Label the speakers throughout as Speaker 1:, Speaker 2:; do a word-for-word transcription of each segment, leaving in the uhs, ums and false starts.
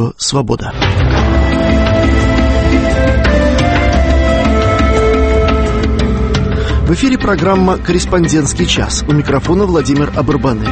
Speaker 1: Радио «Свобода». В эфире программа «Корреспондентский час». У микрофона Владимир Абарбанель.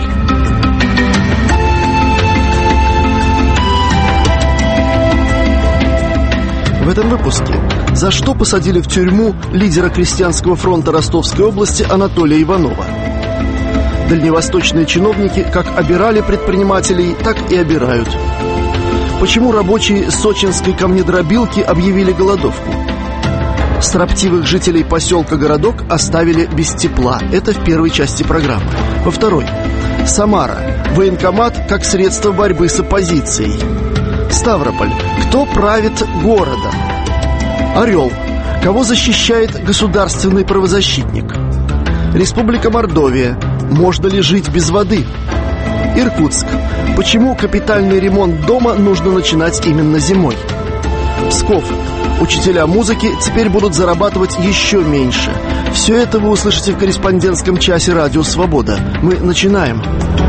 Speaker 1: В этом выпуске: за что посадили в тюрьму лидера Крестьянского фронта Ростовской области Анатолия Иванова? Дальневосточные чиновники как обирали предпринимателей, так и обирают. Почему рабочие сочинской камнедробилки объявили голодовку? Строптивых жителей поселка Городок оставили без тепла. Это в первой части программы. Во второй: Самара. Военкомат как средство борьбы с оппозицией. Ставрополь. Кто правит городом? Орел. Кого защищает государственный правозащитник? Республика Мордовия. Можно ли жить без воды? Иркутск. Почему капитальный ремонт дома нужно начинать именно зимой? Псков. Учителя музыки теперь будут зарабатывать еще меньше. Все это вы услышите в корреспондентском часе «Радио Свобода». Мы начинаем.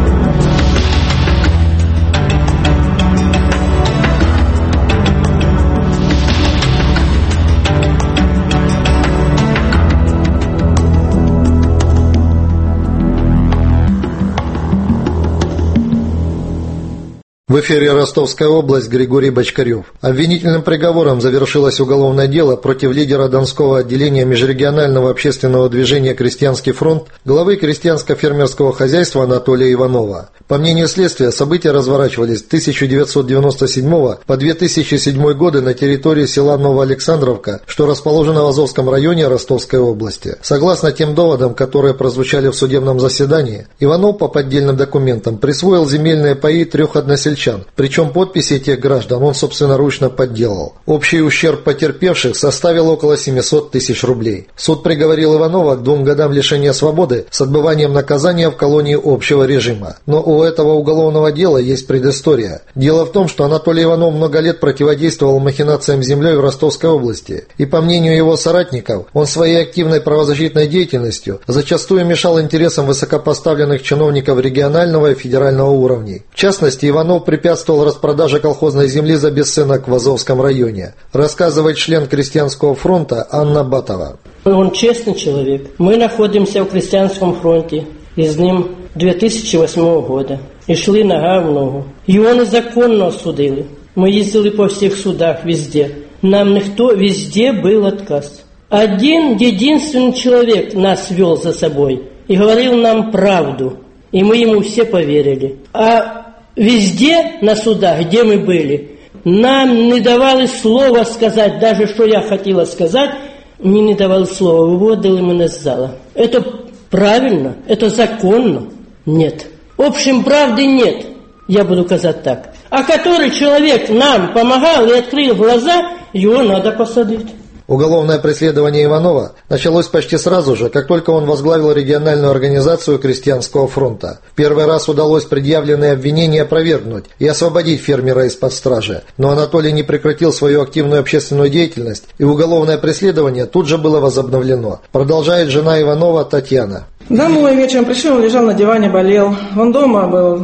Speaker 2: В эфире Ростовская область, Григорий Бочкарев. Обвинительным приговором завершилось уголовное дело против лидера Донского отделения межрегионального общественного движения «Крестьянский фронт», главы крестьянско-фермерского хозяйства Анатолия Иванова. По мнению следствия, события разворачивались с тысяча девятьсот девяносто седьмого по две тысячи седьмой годы на территории села Новоалександровка, что расположено в Азовском районе Ростовской области. Согласно тем доводам, которые прозвучали в судебном заседании, Иванов по поддельным документам присвоил земельные паи трех односельчан. Причем подписи этих граждан он собственноручно подделал. Общий ущерб потерпевших составил около семьсот тысяч рублей. Суд приговорил Иванова к двум годам лишения свободы с отбыванием наказания в колонии общего режима. Но у этого уголовного дела есть предыстория. Дело в том, что Анатолий Иванов много лет противодействовал махинациям землей в Ростовской области. И по мнению его соратников, он своей активной правозащитной деятельностью зачастую мешал интересам высокопоставленных чиновников регионального и федерального уровней. В частности, Иванов препятствовал распродаже колхозной земли за бесценок в Азовском районе, рассказывает член Крестьянского фронта Анна Батова.
Speaker 3: Он честный человек. Мы находимся в Крестьянском фронте из ним две тысячи восьмого года. И шли нога в ногу. Его незаконно осудили. Мы ездили по всех судах везде. Нам никто, везде был отказ. Один единственный человек нас вел за собой и говорил нам правду. И мы ему все поверили. А везде на судах, где мы были, нам не давали слова сказать, даже что я хотела сказать, мне не давали слова, выводили меня из зала. Это правильно? Это законно? Нет. В общем, правды нет, я буду сказать так. А который человек нам помогал и открыл глаза, его надо посадить.
Speaker 2: Уголовное преследование Иванова началось почти сразу же, как только он возглавил региональную организацию Крестьянского фронта. В первый раз удалось предъявленные обвинения опровергнуть и освободить фермера из-под стражи. Но Анатолий не прекратил свою активную общественную деятельность, и уголовное преследование тут же было возобновлено. Продолжает жена Иванова Татьяна.
Speaker 4: Домой вечером пришел, он лежал на диване, болел. Он дома был.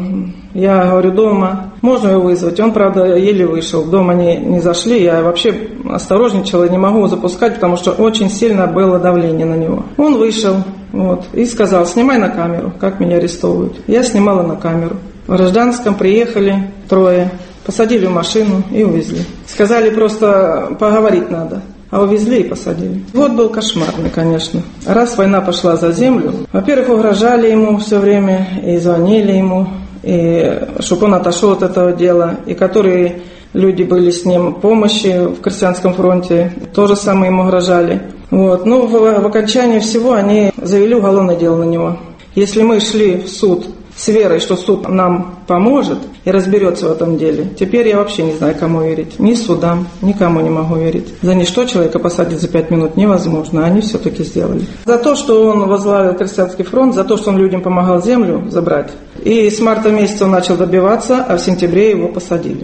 Speaker 4: Я говорю, дома. Можно его вызвать? Он, правда, еле вышел. Дома не, не зашли. Я вообще осторожничала, не могу его запускать, потому что очень сильно было давление на него. Он вышел вот, и сказал, снимай на камеру, как меня арестовывают. Я снимала на камеру. В Гражданском приехали трое, посадили в машину и увезли. Сказали, просто поговорить надо. А увезли и посадили. Вот был кошмарный, конечно. Раз война пошла за землю, во-первых, угрожали ему все время и звонили ему, и чтобы он отошел от этого дела. И которые люди были с ним в помощи в Крестьянском фронте, тоже самое ему угрожали. Вот. Ну, в, в окончании всего они завели уголовное дело на него. Если мы шли в суд с верой, что суд нам поможет и разберется в этом деле, теперь я вообще не знаю, кому верить. Ни судам, никому не могу верить. За ничто человека посадить за пять минут невозможно, а они все-таки сделали. За то, что он возглавил Крестьянский фронт, за то, что он людям помогал землю забрать. И с марта месяца он начал добиваться, а в сентябре его посадили.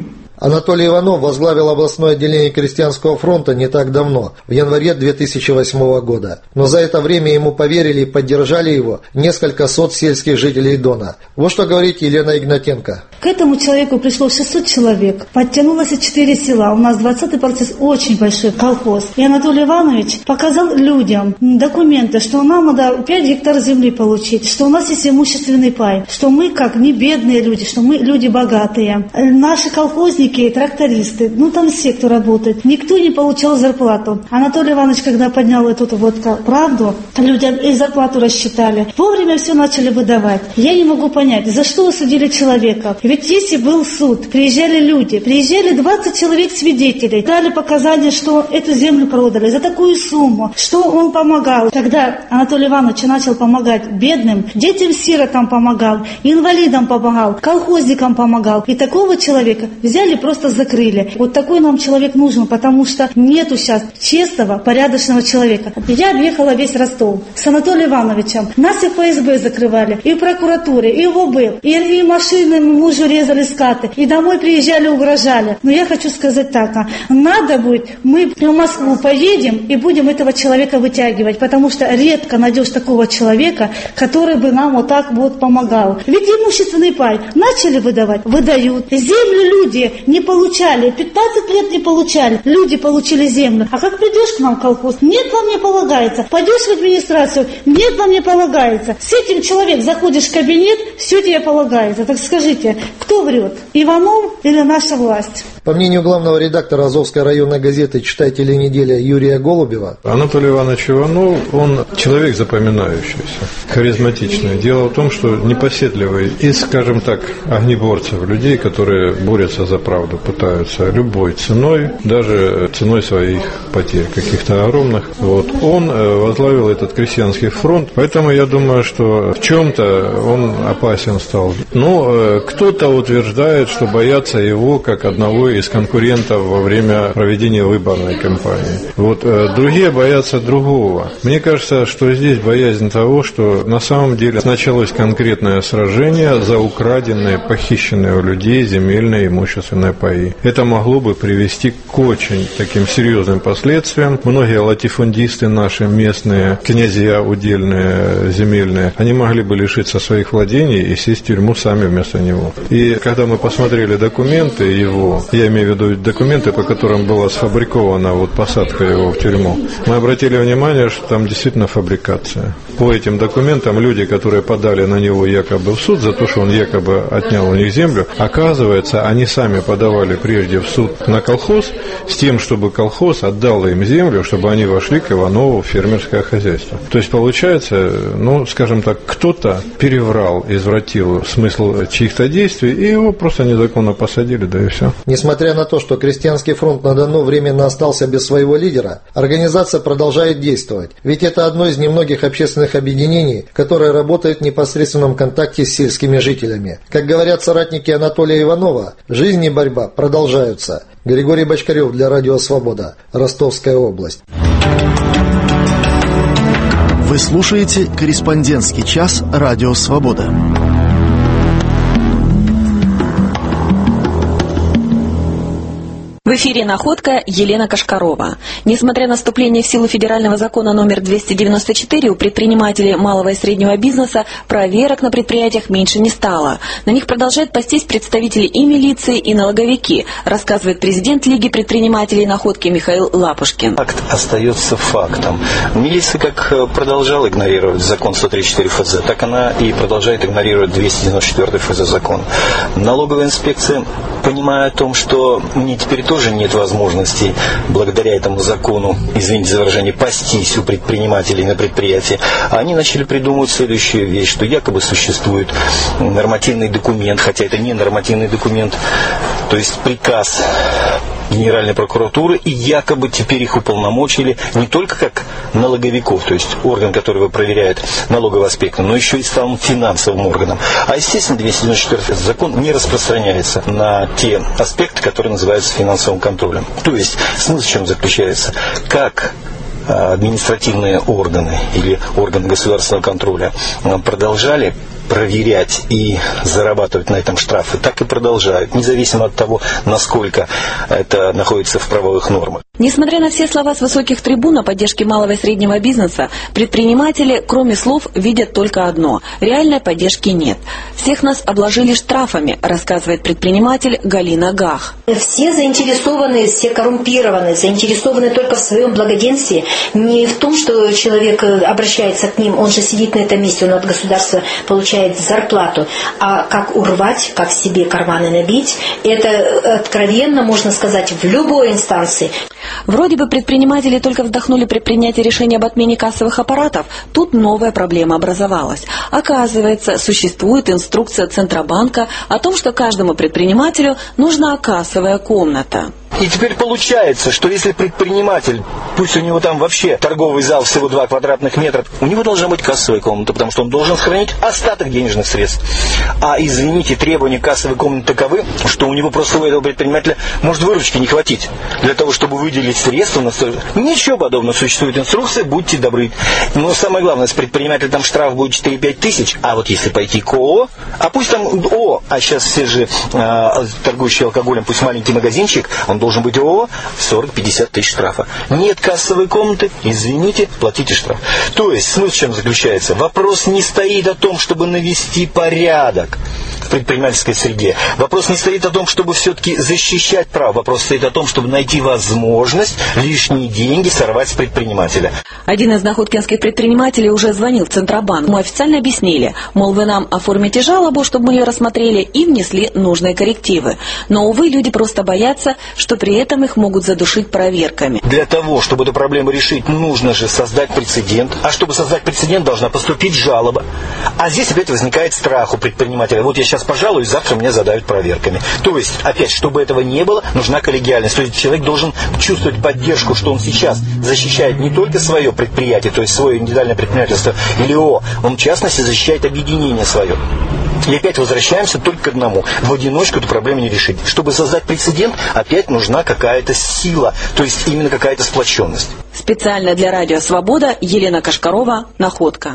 Speaker 2: Анатолий Иванов возглавил областное отделение Крестьянского фронта не так давно, в январе две тысячи восьмого года. Но за это время ему поверили и поддержали его несколько сот сельских жителей Дона. Вот что говорит Елена Игнатенко.
Speaker 5: К этому человеку пришло шестьсот человек, подтянулось четыре села. У нас двадцатый процесс, очень большой колхоз. И Анатолий Иванович показал людям документы, что нам надо пять гектаров земли получить, что у нас есть имущественный пай, что мы как не бедные люди, что мы люди богатые. Наши колхозники, трактористы, ну там все, кто работает, никто не получал зарплату. Анатолий Иванович, когда поднял эту вот правду, людям и зарплату рассчитали, вовремя все начали выдавать. Я не могу понять, за что осудили человека. Ведь если был суд, приезжали люди, приезжали двадцать человек свидетелей, дали показания, что эту землю продали за такую сумму, что он помогал. Когда Анатолий Иванович начал помогать бедным, детям-сиротам помогал, инвалидам помогал, колхозникам помогал. И такого человека взяли, просто закрыли. Вот такой нам человек нужен, потому что нету сейчас честного, порядочного человека. Я объехала весь Ростов с Анатолием Ивановичем. Нас и в эф эс бэ закрывали, и в прокуратуре, и в о бэ, и, и машины мужу резали скаты, и домой приезжали, угрожали. Но я хочу сказать так, надо будет, мы в Москву поедем и будем этого человека вытягивать, потому что редко найдешь такого человека, который бы нам вот так вот помогал. Ведь имущественный пай начали выдавать, выдают. Землю люди не получали, пятнадцать лет не получали, люди получили землю. А как придешь к нам в колхоз, нет, вам не полагается. Пойдешь в администрацию, нет, вам не полагается. С этим человек заходишь в кабинет, все тебе полагается. Так скажите, кто врет, Иванов или наша власть?
Speaker 2: По мнению главного редактора Азовской районной газеты «Читатели недели» Юрия Голубева,
Speaker 6: Анатолий Иванович Иванов, он человек запоминающийся, харизматичный. Дело в том, что непоседливый из, скажем так, огнеборцев, людей, которые борются за правду, пытаются любой ценой, даже ценой своих потерь, каких-то огромных. Вот. Он возглавил этот крестьянский фронт, поэтому я думаю, что в чем-то он опасен стал. Но кто-то утверждает, что боятся его как одного из конкурентов во время проведения выборной кампании. Вот, э, другие боятся другого. Мне кажется, что здесь боязнь того, что на самом деле началось конкретное сражение за украденные, похищенные у людей земельные имущественные паи. Это могло бы привести к очень таким серьезным последствиям. Многие латифундисты наши местные, князья удельные, земельные, они могли бы лишиться своих владений и сесть в тюрьму сами вместо него. И когда мы посмотрели документы его, я имею в виду документы, по которым была сфабрикована вот посадка его в тюрьму, мы обратили внимание, что там действительно фабрикация. По этим документам люди, которые подали на него якобы в суд за то, что он якобы отнял у них землю, оказывается, они сами подавали прежде в суд на колхоз с тем, чтобы колхоз отдал им землю, чтобы они вошли к Иванову в фермерское хозяйство. То есть получается, ну, скажем так, кто-то переврал, извратил смысл чьих-то действий, и его просто незаконно посадили, да и все.
Speaker 2: Несмотря на то, что Крестьянский фронт на Дону временно остался без своего лидера, организация продолжает действовать. Ведь это одно из немногих общественных объединений, которое работает в непосредственном контакте с сельскими жителями. Как говорят соратники Анатолия Иванова, жизнь и борьба продолжаются. Григорий Бочкарев для Радио Свобода, Ростовская область.
Speaker 1: Вы слушаете «Корреспондентский час» Радио Свобода.
Speaker 7: В эфире «Находка», Елена Кашкарова. Несмотря на вступление в силу федерального закона номер двести девяносто четыре, у предпринимателей малого и среднего бизнеса проверок на предприятиях меньше не стало. На них продолжают пастись представители и милиции, и налоговики, рассказывает президент Лиги предпринимателей «Находки» Михаил Лапушкин.
Speaker 8: Факт остается фактом. Милиция как продолжала игнорировать закон сто тридцать четыре эф зэ, так она и продолжает игнорировать двести девяносто четыре эф зэ закон. Налоговая инспекция, понимая о том, что мне теперь тоже нет возможности, благодаря этому закону, извините за выражение, пастись у предпринимателей на предприятии, они начали придумывать следующую вещь, что якобы существует нормативный документ, хотя это не нормативный документ, то есть приказ Генеральной прокуратуры, и якобы теперь их уполномочили не только как налоговиков, то есть орган, который проверяет налоговый аспект, но еще и стал финансовым органом. А естественно, двести девяносто четвёртый закон не распространяется на те аспекты, которые называются финансовым контролем. То есть смысл в чем заключается? Как административные органы или органы государственного контроля продолжали проверять и зарабатывать на этом штрафы, так и продолжают, независимо от того, насколько это находится в правовых нормах.
Speaker 7: Несмотря на все слова с высоких трибун о поддержке малого и среднего бизнеса, предприниматели, кроме слов, видят только одно – реальной поддержки нет. Всех нас обложили штрафами, рассказывает предприниматель Галина Гах.
Speaker 9: Все заинтересованы, все коррумпированы, заинтересованы только в своем благоденствии, не в том, что человек обращается к ним, он же сидит на этом месте, он от государства получает зарплату, а как урвать, как себе карманы набить, это откровенно, можно сказать, в любой инстанции.
Speaker 7: Вроде бы предприниматели только вздохнули при принятии решения об отмене кассовых аппаратов, тут новая проблема образовалась. Оказывается, существует инструкция Центробанка о том, что каждому предпринимателю нужна кассовая комната.
Speaker 8: И теперь получается, что если предприниматель, пусть у него там вообще торговый зал всего два квадратных метра, у него должна быть кассовая комната, потому что он должен хранить остаток денежных средств. А, извините, требования кассовой комнаты таковы, что у него просто у этого предпринимателя может выручки не хватить для того, чтобы выделить средства. На... Ничего подобного, существует инструкция, будьте добры. Но самое главное, с предпринимателя там штраф будет четыре-пять тысяч, а вот если пойти к ООО, а пусть там ООО, а сейчас все же э, торгующие алкоголем, пусть маленький магазинчик, он должен быть ООО, сорок-пятьдесят тысяч штрафа. Нет кассовой комнаты, извините, платите штраф. То есть, смысл в чем заключается? Вопрос не стоит о том, чтобы навести порядок в предпринимательской среде. Вопрос не стоит о том, чтобы все-таки защищать право. Вопрос стоит о том, чтобы найти возможность лишние деньги сорвать с предпринимателя.
Speaker 7: Один из находкинских предпринимателей уже звонил в Центробанк. Мы официально объяснили, мол, вы нам оформите жалобу, чтобы мы ее рассмотрели и внесли нужные коррективы. Но, увы, люди просто боятся, что при этом их могут задушить проверками.
Speaker 8: Для того, чтобы эту проблему решить, нужно же создать прецедент. А чтобы создать прецедент, должна поступить жалоба. А здесь опять возникает страх у предпринимателя. Вот я сейчас пожалуюсь, завтра меня задавят проверками. То есть, опять, чтобы этого не было, нужна коллегиальность. То есть человек должен чувствовать поддержку, что он сейчас защищает не только свое предприятие, то есть свое индивидуальное предпринимательство или ООО, он в частности защищает объединение свое. И опять возвращаемся только к одному. В одиночку эту проблему не решить. Чтобы создать прецедент, опять нужна какая-то сила, то есть именно какая-то сплоченность.
Speaker 7: Специально для Радио Свобода Елена Кашкарова, Находка.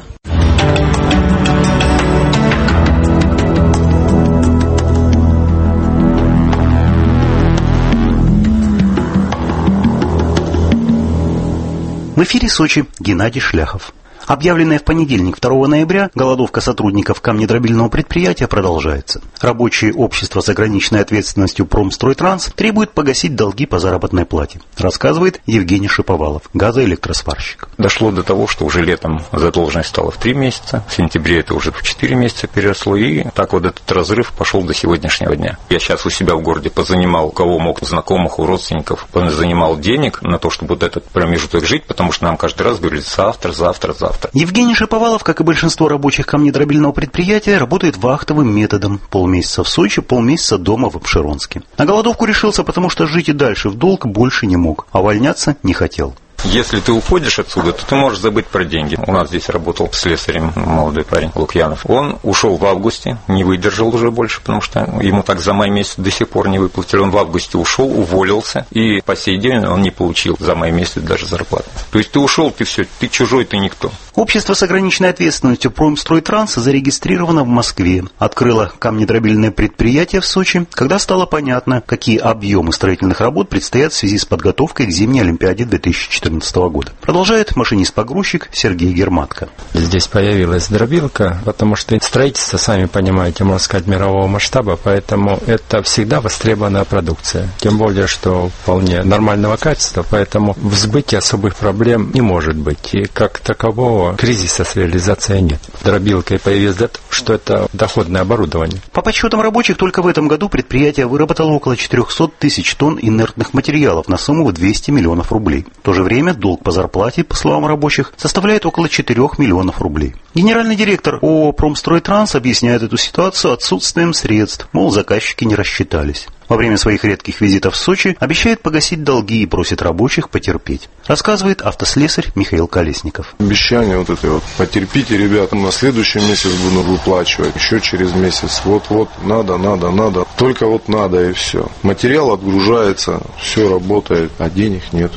Speaker 10: В эфире Сочи Геннадий Шляхов. Объявленная в понедельник, второго ноября, голодовка сотрудников камнедробильного предприятия продолжается. Рабочие общества с ограниченной ответственностью Промстройтранс требуют погасить долги по заработной плате, рассказывает Евгений Шиповалов, газоэлектросварщик.
Speaker 11: Дошло до того, что уже летом задолженность стала в три месяца, в сентябре это уже в четыре месяца переросло, и так вот этот разрыв пошел до сегодняшнего дня. Я сейчас у себя в городе позанимал, у кого мог, знакомых, у родственников, занимал денег на то, чтобы вот этот промежуток жить, потому что нам каждый раз говорили завтра, завтра, завтра.
Speaker 10: Евгений Шиповалов, как и большинство рабочих камнедробильного предприятия, работает вахтовым методом. Полмесяца в Сочи, полмесяца дома в Апшеронске. На голодовку решился, потому что жить и дальше в долг больше не мог, а увольняться не хотел.
Speaker 11: Если ты уходишь отсюда, то ты можешь забыть про деньги. У нас здесь работал слесарем молодой парень Лукьянов. Он ушел в августе, не выдержал уже больше, потому что ему так за май месяц до сих пор не выплатили. Он в августе ушел, уволился, и по сей день он не получил за май месяц даже зарплату. То есть ты ушел, ты все, ты чужой, ты никто.
Speaker 10: Общество с ограниченной ответственностью Промстройтранс зарегистрировано в Москве. Открыло камнедробильное предприятие в Сочи, когда стало понятно, какие объемы строительных работ предстоят в связи с подготовкой к зимней Олимпиаде две тысячи четырнадцатого года. Продолжает машинист-погрузчик Сергей Герматко.
Speaker 12: Здесь появилась дробилка, потому что строительство, сами понимаете, можно сказать, мирового масштаба, поэтому это всегда востребованная продукция. Тем более, что вполне нормального качества, поэтому в сбытии особых проблем не может быть. И как такового кризиса с реализацией нет. Дробилка появилась для того, что это доходное оборудование.
Speaker 10: По подсчетам рабочих, только в этом году предприятие выработало около четыреста тысяч тонн инертных материалов на сумму в двести миллионов рублей. В то же время долг по зарплате, по словам рабочих, составляет около четырёх миллионов рублей. Генеральный директор ООО «Промстройтранс» объясняет эту ситуацию отсутствием средств, мол, заказчики не рассчитались. Во время своих редких визитов в Сочи обещает погасить долги и просит рабочих потерпеть. Рассказывает автослесарь Михаил Колесников.
Speaker 13: Обещание вот это вот. Потерпите, ребята, на следующий месяц буду выплачивать, еще через месяц. Вот-вот, надо, надо, надо. Только вот надо и все. Материал отгружается, все работает, а денег нету.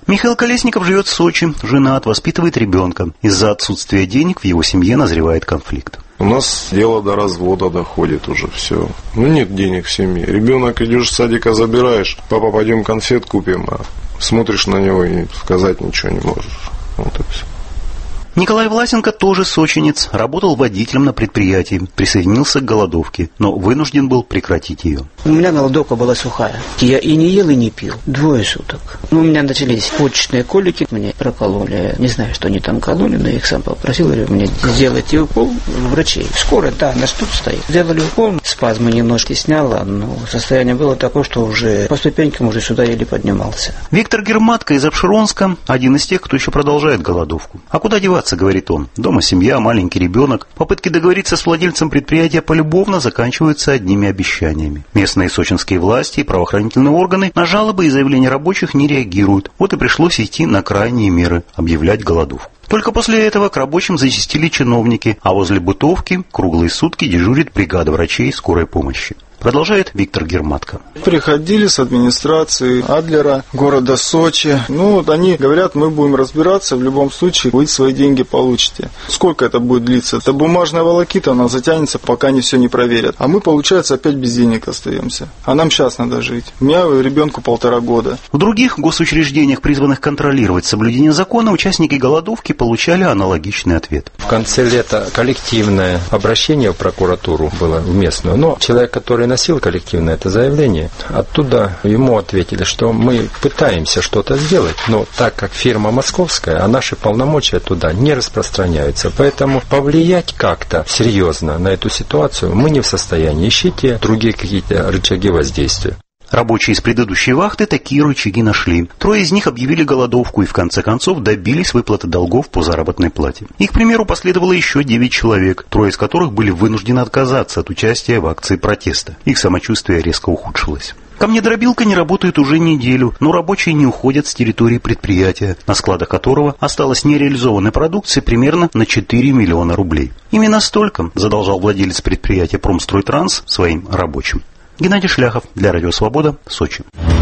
Speaker 10: Михаил Колесников живет в Сочи, женат, воспитывает ребенка. Из-за отсутствия денег в его семье назревает конфликт.
Speaker 13: У нас дело до развода доходит уже все. Ну, нет денег в семье. Ребенок идешь в садика, забираешь, папа, пойдем конфет купим, а смотришь на него и сказать ничего не можешь. Вот и все.
Speaker 10: Николай Власенко тоже сочинец, работал водителем на предприятии, присоединился к голодовке, но вынужден был прекратить ее.
Speaker 14: У меня голодовка была сухая. Я и не ел, и не пил. Двое суток. Ну, у меня начались почечные колики, мне прокололи. Не знаю, что они там кололи, но я их сам попросил, говорю, мне сделайте укол врачей. Скоро, да, на ступ стоит. Сделали укол, спазмы немножко сняло, но состояние было такое, что уже по ступенькам уже сюда еле поднимался.
Speaker 10: Виктор Герматко из Обширонска один из тех, кто еще продолжает голодовку. А куда деваться, говорит он. Дома семья, маленький ребенок. Попытки договориться с владельцем предприятия полюбовно заканчиваются одними обещаниями. Местные сочинские власти и правоохранительные органы на жалобы и заявления рабочих не реагируют. Вот и пришлось идти на крайние меры, объявлять голодовку. Только после этого к рабочим зачастили чиновники, а возле бытовки круглые сутки дежурит бригада врачей скорой помощи. Продолжает Виктор Герматко.
Speaker 15: Приходили с администрации Адлера, города Сочи. Ну, вот они говорят, мы будем разбираться, в любом случае вы свои деньги получите. Сколько это будет длиться? Это бумажная волокита, она затянется, пока они все не проверят. А мы, получается, опять без денег остаемся. А нам сейчас надо жить. У меня ребенку полтора года.
Speaker 10: В других госучреждениях, призванных контролировать соблюдение закона, участники голодовки получали аналогичный ответ.
Speaker 12: В конце лета коллективное обращение в прокуратуру было в местную, но человек, который носил коллективное это заявление, оттуда ему ответили, что мы пытаемся что-то сделать, но так как фирма московская, а наши полномочия туда не распространяются, поэтому повлиять как-то серьезно на эту ситуацию мы не в состоянии. Ищите другие какие-то рычаги воздействия.
Speaker 10: Рабочие из предыдущей вахты такие рычаги нашли. Трое из них объявили голодовку и в конце концов добились выплаты долгов по заработной плате. И, к примеру, последовало еще девять человек, трое из которых были вынуждены отказаться от участия в акции протеста. Их самочувствие резко ухудшилось. Камнедробилка не работает уже неделю, но рабочие не уходят с территории предприятия, на складах которого осталось нереализованной продукции примерно на четыре миллиона рублей. Именно столько задолжал владелец предприятия «Промстройтранс» своим рабочим. Геннадий Шляхов для Радио Свобода, Сочи.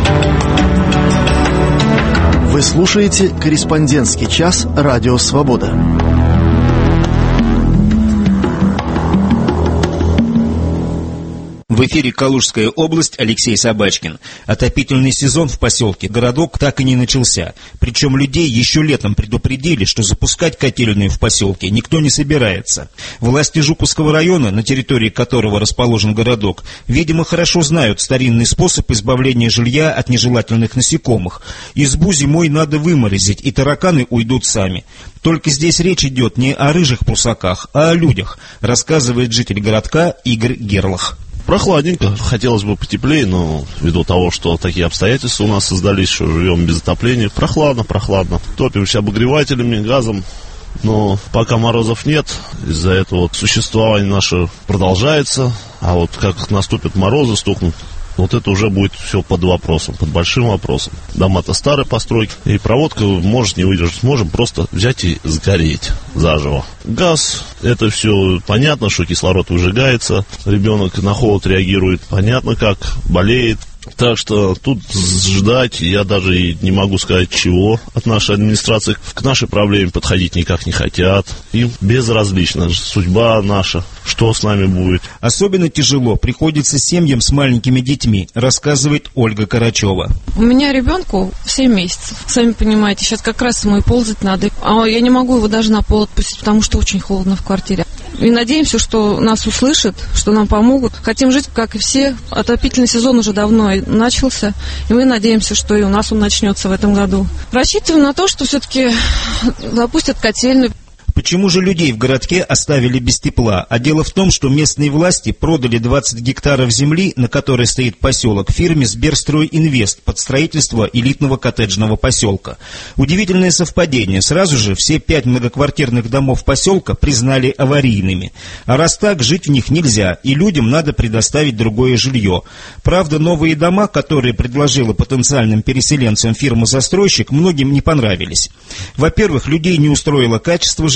Speaker 1: Вы слушаете «Корреспондентский час» Радио Свобода.
Speaker 16: В эфире Калужская область, Алексей Собачкин. Отопительный сезон в поселке Городок так и не начался. Причем людей еще летом предупредили, что запускать котельную в поселке никто не собирается. Власти Жуковского района, на территории которого расположен городок, видимо, хорошо знают старинный способ избавления жилья от нежелательных насекомых. Избу зимой надо выморозить, и тараканы уйдут сами. Только здесь речь идет не о рыжих прусаках, а о людях, рассказывает житель городка Игорь Герлах.
Speaker 17: Прохладненько. Хотелось бы потеплее, но ввиду того, что такие обстоятельства у нас создались, что живем без отопления, прохладно, прохладно. Топимся обогревателями, газом, но пока морозов нет, из-за этого существование наше продолжается, а вот как наступят морозы, стукнут, вот это уже будет все под вопросом, под большим вопросом. Дома-то старые постройки, и проводка может не выдержать. Можем просто взять и сгореть заживо. Газ, это все понятно, что кислород выжигается, ребенок на холод реагирует, понятно как, болеет. Так что тут ждать, я даже и не могу сказать чего от нашей администрации. К нашей проблеме подходить никак не хотят. Им безразлична судьба наша, что с нами будет.
Speaker 16: Особенно тяжело приходится семьям с маленькими детьми, рассказывает Ольга Карачева.
Speaker 18: У меня ребенку семь месяцев. Сами понимаете, сейчас как раз ему и ползать надо. А я не могу его даже на пол отпустить, потому что очень холодно в квартире. И надеемся, что нас услышат, что нам помогут. Хотим жить, как и все. Отопительный сезон уже давно начался, и мы надеемся, что и у нас он начнется в этом году. Рассчитываем на то, что все-таки запустят котельную.
Speaker 16: Почему же людей в городке оставили без тепла? А дело в том, что местные власти продали двадцать гектаров земли, на которой стоит поселок, фирме «Сберстройинвест» под строительство элитного коттеджного поселка. Удивительное совпадение. Сразу же все пять многоквартирных домов поселка признали аварийными. А раз так, жить в них нельзя, и людям надо предоставить другое жилье. Правда, новые дома, которые предложила потенциальным переселенцам фирма-застройщик, многим не понравились. Во-первых, людей не устроило качество жилья,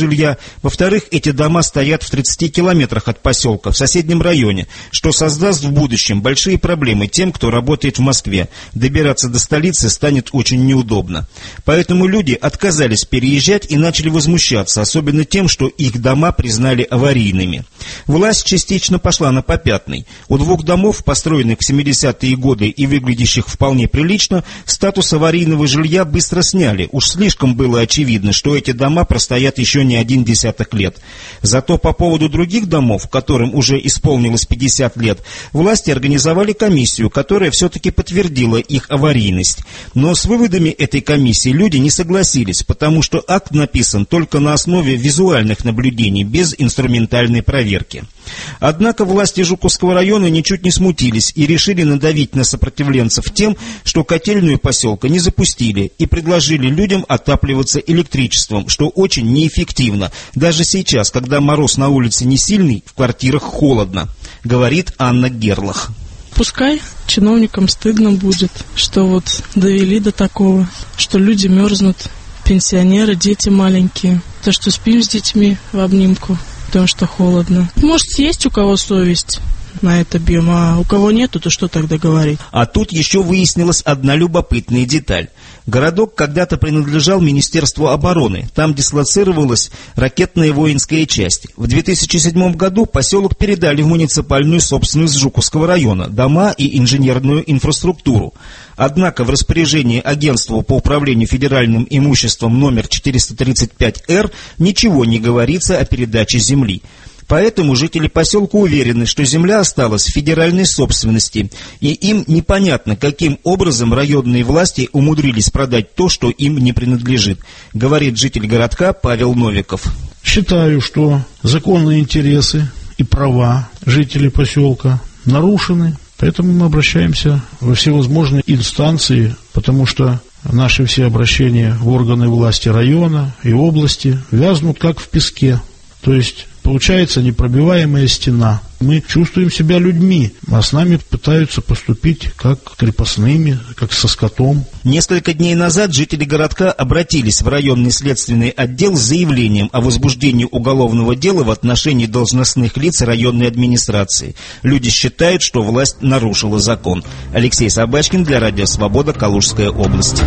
Speaker 16: жилья. Во-вторых, эти дома стоят в тридцати километрах от поселка, в соседнем районе, что создаст в будущем большие проблемы тем, кто работает в Москве. Добираться до столицы станет очень неудобно. Поэтому люди отказались переезжать и начали возмущаться, особенно тем, что их дома признали аварийными. Власть частично пошла на попятный. У двух домов, построенных в семидесятые годы и выглядящих вполне прилично, статус аварийного жилья быстро сняли. Уж слишком было очевидно, что эти дома простоят еще не один десяток лет. Зато по поводу других домов, которым уже исполнилось пятьдесят лет, власти организовали комиссию, которая все-таки подтвердила их аварийность. Но с выводами этой комиссии люди не согласились, потому что акт написан только на основе визуальных наблюдений, без инструментальной проверки. Однако власти Жуковского района ничуть не смутились и решили надавить на сопротивленцев тем, что котельную поселка не запустили и предложили людям отапливаться электричеством, что очень неэффективно. Даже сейчас, когда мороз на улице не сильный, в квартирах холодно, говорит Анна Герлах.
Speaker 19: Пускай чиновникам стыдно будет, что вот довели до такого, что люди мерзнут, пенсионеры, дети маленькие, то, что спим с детьми в обнимку, потому что холодно. Может, есть у кого совесть на это бьем, а у кого нету, то что тогда говорить?
Speaker 16: А тут еще выяснилась одна любопытная деталь. Городок когда-то принадлежал Министерству обороны. Там дислоцировалась ракетная воинская часть. В две тысячи седьмом году поселок передали в муниципальную собственность Жуковского района, дома и инженерную инфраструктуру. Однако в распоряжении агентства по управлению федеральным имуществом номер четыреста тридцать пять эр ничего не говорится о передаче земли. Поэтому жители поселка уверены, что земля осталась в федеральной собственности, и им непонятно, каким образом районные власти умудрились продать то, что им не принадлежит, говорит житель городка Павел Новиков.
Speaker 20: Считаю, что законные интересы и права жителей поселка нарушены, поэтому мы обращаемся во всевозможные инстанции, потому что наши все обращения в органы власти района и области вязнут как в песке, то есть получается непробиваемая стена. Мы чувствуем себя людьми, а с нами пытаются поступить как крепостными, как со скотом.
Speaker 16: Несколько дней назад жители городка обратились в районный следственный отдел с заявлением о возбуждении уголовного дела в отношении должностных лиц районной администрации. Люди считают, что власть нарушила закон. Алексей Собачкин для Радио Свобода, Калужская область.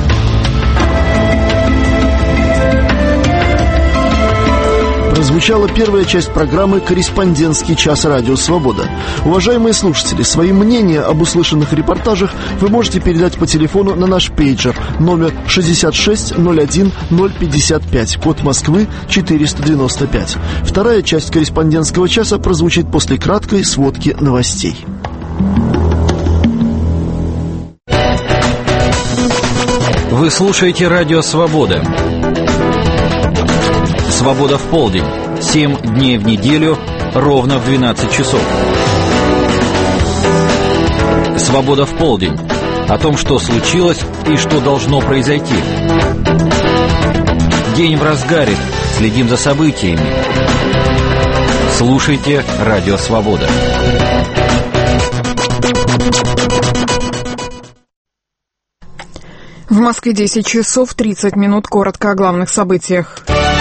Speaker 1: Прозвучала первая часть программы «Корреспондентский час Радио Свобода». Уважаемые слушатели, свои мнения об услышанных репортажах вы можете передать по телефону на наш пейджер номер шестьдесят шесть ноль один ноль пятьдесят пять, код Москвы четыреста девяносто пять. Вторая часть «Корреспондентского часа» прозвучит после краткой сводки новостей.
Speaker 21: Вы слушаете Радио Свобода. Свобода в полдень. Семь дней в неделю, ровно в двенадцать часов. Свобода в полдень. О том, что случилось и что должно произойти. День в разгаре. Следим за событиями. Слушайте Радио Свобода.
Speaker 22: В Москве десять часов тридцать минут. Коротко о главных событиях.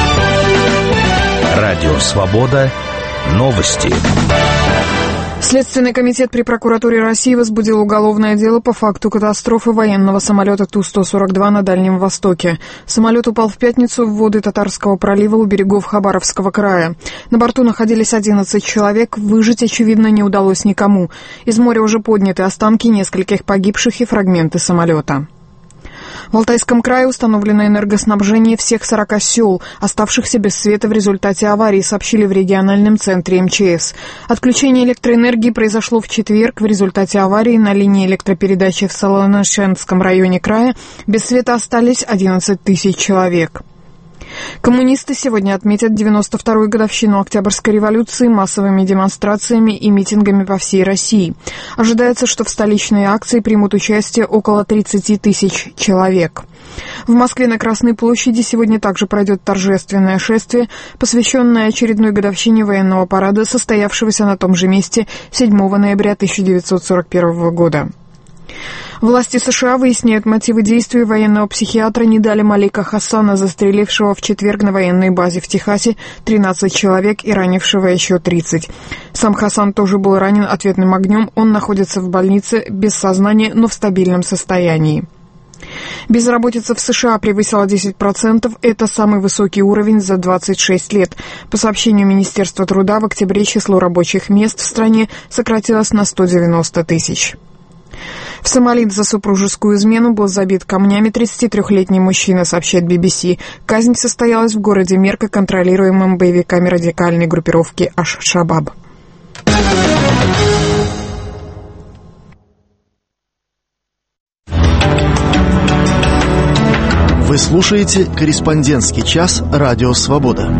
Speaker 23: Радио «Свобода». Новости.
Speaker 22: Следственный комитет при прокуратуре России возбудил уголовное дело по факту катастрофы военного самолета Ту сто сорок два на Дальнем Востоке. Самолет упал в пятницу в воды Татарского пролива у берегов Хабаровского края. На борту находились одиннадцать человек, выжить, очевидно, не удалось никому. Из моря уже подняты останки нескольких погибших и фрагменты самолета. В Алтайском крае установлено энергоснабжение всех сорока сел, оставшихся без света в результате аварии, сообщили в региональном центре эм че эс. Отключение электроэнергии произошло в четверг. В результате аварии на линии электропередачи в Солоношенском районе края без света остались одиннадцать тысяч человек. Коммунисты сегодня отметят девяносто вторую годовщину Октябрьской революции массовыми демонстрациями и митингами по всей России. Ожидается, что в столичной акции примут участие около тридцать тысяч человек. В Москве на Красной площади сегодня также пройдет торжественное шествие, посвященное очередной годовщине военного парада, состоявшегося на том же месте седьмого ноября тысяча девятьсот сорок первого года. Власти США выясняют мотивы действий военного психиатра Нидали Малика Хасана, застрелившего в четверг на военной базе в Техасе тринадцать человек и ранившего еще тридцать. Сам Хасан тоже был ранен ответным огнем. Он находится в больнице без сознания, но в стабильном состоянии. Безработица в США превысила десять процентов. Это самый высокий уровень за двадцать шесть лет. По сообщению Министерства труда, в октябре число рабочих мест в стране сократилось на сто девяносто тысяч. В Сомали за супружескую измену был забит камнями тридцатитрёхлетний мужчина, сообщает би би си. Казнь состоялась в городе Мерка, контролируемом боевиками радикальной группировки Аш-Шабаб.
Speaker 1: Вы слушаете «Корреспондентский час» Радио Свобода.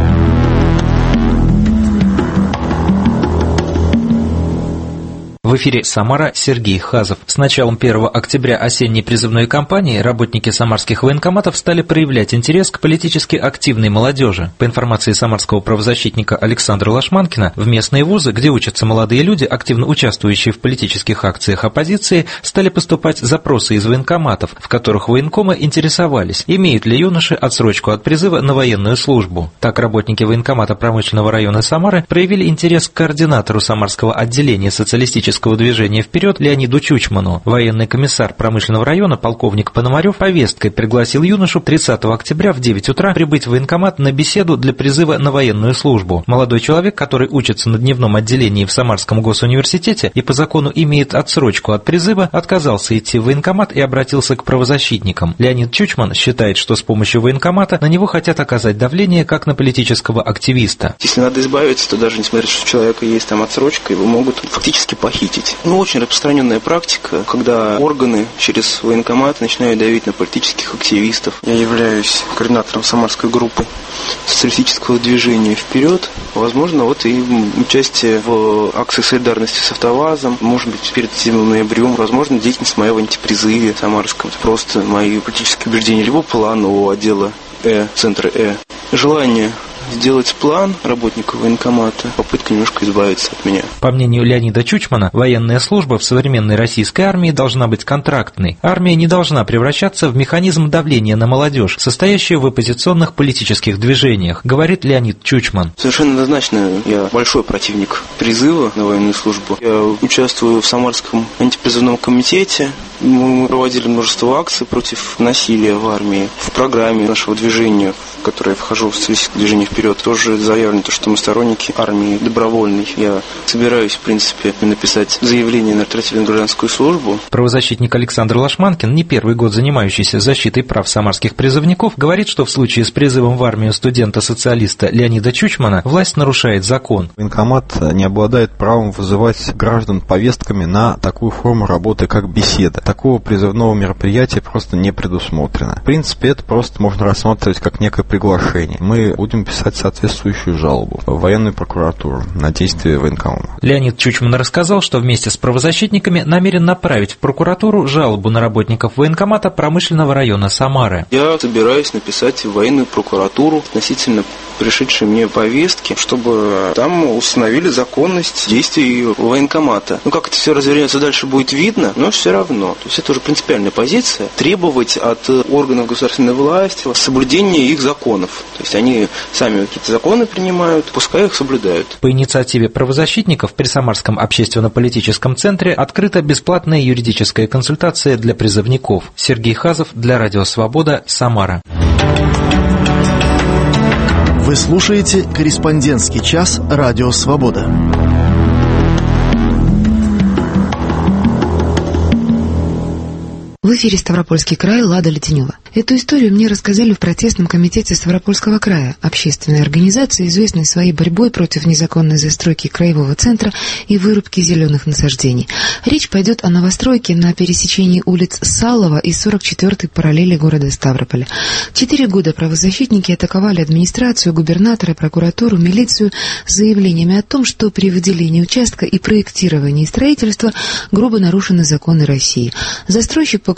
Speaker 21: В эфире «Самара», Сергей Хазов. С началом первого октября осенней призывной кампании работники самарских военкоматов стали проявлять интерес к политически активной молодежи. По информации самарского правозащитника Александра Лашманкина, в местные вузы, где учатся молодые люди, активно участвующие в политических акциях оппозиции, стали поступать запросы из военкоматов, в которых военкомы интересовались, имеют ли юноши отсрочку от призыва на военную службу. Так, работники военкомата промышленного района Самары проявили интерес к координатору самарского отделения социалистического движения «Вперед» Леониду Чучману. Военный комиссар промышленного района полковник Пономарев повесткой пригласил юношу тридцатого октября в девять утра прибыть в военкомат на беседу для призыва на военную службу. Молодой человек, который учится на дневном отделении в Самарском госуниверситете и по закону имеет отсрочку от призыва, отказался идти в военкомат и обратился к правозащитникам. Леонид Чучман считает, что с помощью военкомата на него хотят оказать давление как на политического активиста.
Speaker 3: Если надо избавиться, то даже несмотря, что у человека есть там отсрочка, его могут фактически похитить. Ну, очень распространенная практика, когда органы через военкомат начинают давить на политических активистов. Я являюсь координатором самарской группы социалистического движения «Вперед». Возможно, вот и участие в акции солидарности с АвтоВАЗом, может быть, перед седьмым ноябрем, возможно, деятельность моего антипризыве самарском. Просто мои политические убеждения, либо план у отдела Э, центра Э. Желание сделать план работника военкомата, попытка немножко избавиться от меня.
Speaker 21: По мнению Леонида Чучмана, военная служба в современной российской армии должна быть контрактной. Армия не должна превращаться в механизм давления на молодежь, состоящую в оппозиционных политических движениях, говорит Леонид Чучман.
Speaker 3: Совершенно однозначно я большой противник призыва на военную службу. Я участвую в Самарском антипризывном комитете. Мы проводили множество акций против насилия в армии. В программе нашего движения, в которое я вхожу, в социалистическое движение «Вперед», тоже заявлено, что мы сторонники армии добровольной. Я собираюсь, в принципе, написать заявление на альтернативную гражданскую службу.
Speaker 21: Правозащитник Александр Лашманкин, не первый год занимающийся защитой прав самарских призывников, говорит, что в случае с призывом в армию студента-социалиста Леонида Чучмана власть нарушает закон.
Speaker 4: Военкомат не обладает правом вызывать граждан повестками на такую форму работы, как беседа. Такого призывного мероприятия просто не предусмотрено. В принципе, это просто можно рассматривать как некое приглашение. Мы будем писать соответствующую жалобу в военную прокуратуру на действия военкома.
Speaker 21: Леонид Чучман рассказал, что вместе с правозащитниками намерен направить в прокуратуру жалобу на работников военкомата промышленного района Самары.
Speaker 3: Я собираюсь написать в военную прокуратуру относительно пришедшей мне повестки, чтобы там установили законность действий военкомата. Ну, как это все развернется дальше, будет видно, но все равно. То есть это уже принципиальная позиция. Требовать от органов государственной власти соблюдения их законов. То есть они сами какие-то законы принимают, пускай их соблюдают.
Speaker 21: По инициативе правозащитников при Самарском общественно-политическом центре открыта бесплатная юридическая консультация для призывников. Сергей Хазов для Радио Свобода, Самара.
Speaker 1: Вы слушаете «Корреспондентский час» Радио Свобода.
Speaker 5: В эфире Ставропольский край, Лада Летенева. Эту историю мне рассказали в протестном комитете Ставропольского края, общественной организации, известной своей борьбой против незаконной застройки краевого центра и вырубки зеленых насаждений. Речь пойдет о новостройке на пересечении улиц Салова и сорок четвёртой параллели города Ставрополя. Четыре года правозащитники атаковали администрацию, губернатора, прокуратуру, милицию с заявлениями о том, что при выделении участка и проектировании строительства грубо нарушены законы России. Застройщик покупает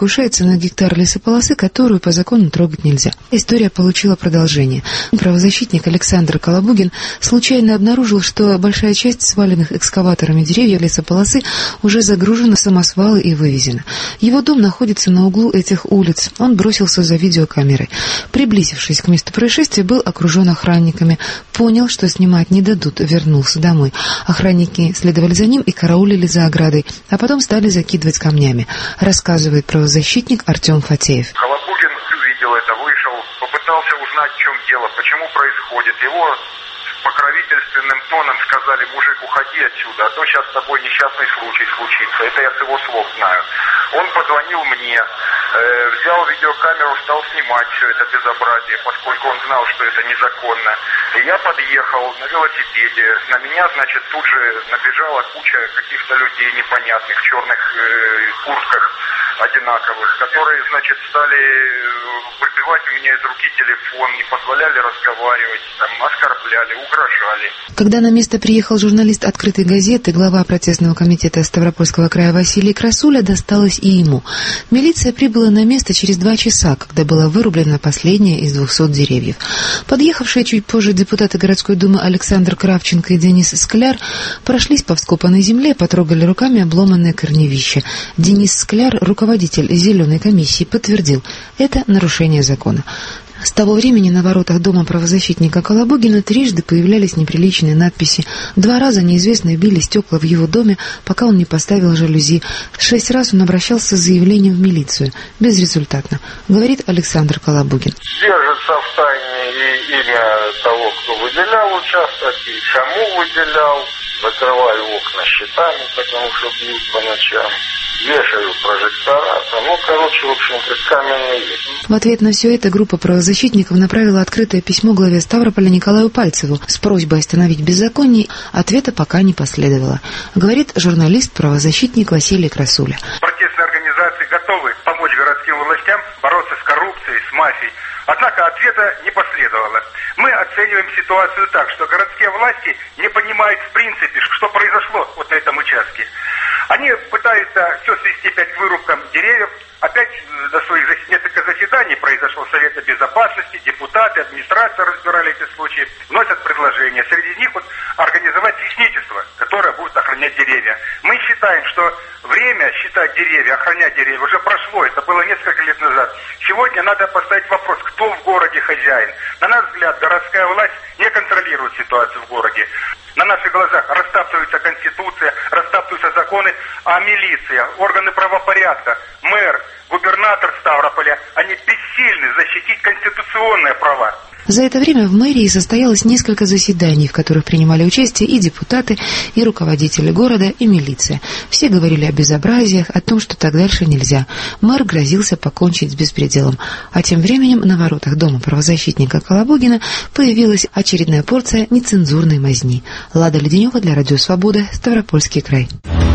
Speaker 5: покушается на гектар лесополосы, которую по закону трогать нельзя. История получила продолжение. Правозащитник Александр Колобугин случайно обнаружил, что большая часть сваленных экскаваторами деревьев лесополосы уже загружена в самосвалы и вывезена. Его дом находится на углу этих улиц. Он бросился за видеокамерой. Приблизившись к месту происшествия, был окружен охранниками. Понял, что снимать не дадут, вернулся домой. Охранники следовали за ним и караулили за оградой, а потом стали закидывать камнями, рассказывает правозащитник Артем Фатеев.
Speaker 2: Колобугин увидел это, вышел, попытался узнать, в чем дело, почему происходит. Его покровительственным тоном сказали: мужик, уходи отсюда, а то сейчас с тобой несчастный случай случится. Это я с его слов знаю. Он позвонил мне, э, взял видеокамеру, стал снимать все это безобразие, поскольку он знал, что это незаконно. И я подъехал на велосипеде. На меня, значит, тут же набежала куча каких-то людей непонятных в черных э, куртках одинаковых, которые, значит, стали выбивать у меня из руки телефон, не позволяли разговаривать, там, оскорбляли, угрожали.
Speaker 5: Когда на место приехал журналист «Открытой газеты», глава протестного комитета Ставропольского края Василий Красуля, досталось и ему. Милиция прибыла на место через два часа, когда была вырублена последняя из двухсот деревьев. Подъехавшие чуть позже депутаты городской думы Александр Кравченко и Денис Скляр прошлись по вскопанной земле, потрогали руками обломанные корневища. Денис Скляр, руководитель «Зеленой комиссии», подтвердил – это нарушение закона. С того времени на воротах дома правозащитника Колобугина трижды появлялись неприличные надписи. Два раза неизвестные били стекла в его доме, пока он не поставил жалюзи. Шесть раз он обращался с заявлением в милицию. Безрезультатно, говорит Александр Колобугин.
Speaker 2: Держится в тайне и имя того, кто выделял участок, и кому выделял. Закрываю окна щитами, потому что бьют по ночам. Вешаю прожектора. Ну, короче, в общем, как каменный век.
Speaker 5: В ответ на все это группа правозащитников направила открытое письмо главе Ставрополя Николаю Пальцеву с просьбой остановить беззаконие. Ответа пока не последовало, говорит журналист-правозащитник Василий Красуля.
Speaker 2: Протестные организации готовы помочь городским властям бороться с коррупцией, с мафией. Однако ответа не последовало. Мы оцениваем ситуацию так, что городские власти не понимают в принципе, что произошло вот на этом участке. Они пытаются все свести опять к вырубкам деревьев. Опять на своих несколько заседаний произошло Совета безопасности, депутаты, администрация разбирали эти случаи, вносят предложения. Среди них вот организовать лесничество, которое будет охранять деревья. Мы считаем, что время считать деревья, охранять деревья уже прошло. Это было несколько лет назад. Сегодня надо поставить вопрос, кто в городе хозяин. На наш взгляд, городская власть не контролирует ситуацию в городе. На наших глазах растаптывается Конституция, растаптываются законы, а милиция, органы правопорядка, мэр, губернатор Ставрополя, они бессильны защитить конституционные права.
Speaker 5: За это время в мэрии состоялось несколько заседаний, в которых принимали участие и депутаты, и руководители города, и милиция. Все говорили о безобразиях, о том, что так дальше нельзя. Мэр грозился покончить с беспределом. А тем временем на воротах дома правозащитника Колобугина появилась очередная порция нецензурной мазни. Лада Леденева для Радио Свобода, Ставропольский край.